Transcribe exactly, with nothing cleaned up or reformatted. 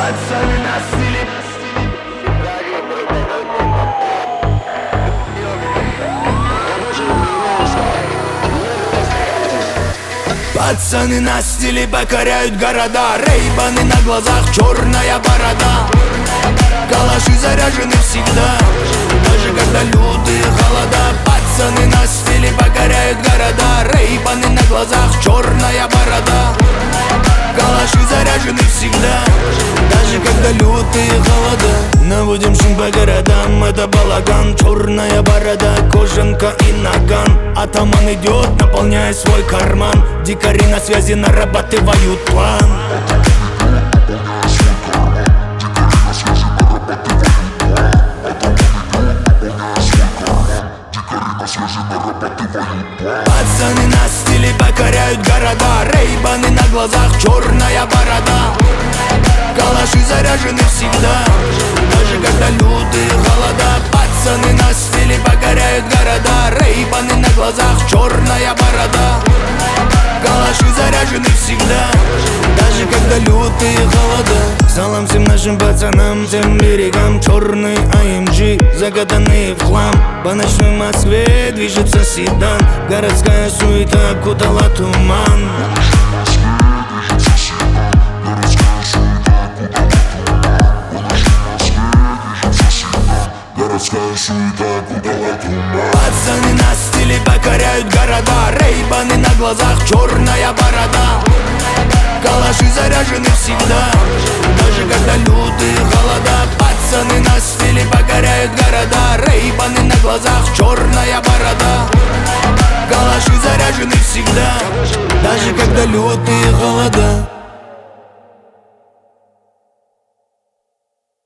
Пацаны на стиле. Пацаны на стиле покоряют города. Рейбаны на глазах, черная борода. Калаши заряжены всегда, даже когда лютые холода. Пацаны на стиле покоряют города. Рейбаны на глазах, черная борода. Калаши заряжены всегда, даже когда лютые холода. Наводим шум по городам, это балаган. Черная борода, кожанка и наган. Атаман идет, наполняя свой карман. Дикари на связи нарабатывают план. Пацаны на стиле покоряют города. Рейбаны на глазах, черная борода. Калаши заряжены всегда, даже когда лютые холода. Пацаны на стиле покоряют города. Рейбаны на глазах, черная борода. Калаши заряжены всегда, даже когда лютые холода. Салам всем нашим пацанам, всем берегам. Черный а эм джи, закатанные в хлам. По ночной Москве движется седан. Городская суета окутала туман. Городская суета окутала туман. Пацаны на стиле покоряют города. Рейбаны на глазах, черная борода. Калаши заряжены всегда, даже когда лютые холода. Пацаны на стиле покоряют города. Рейбаны на глазах, черная борода. Калаши заряжены всегда, даже когда лютые холода.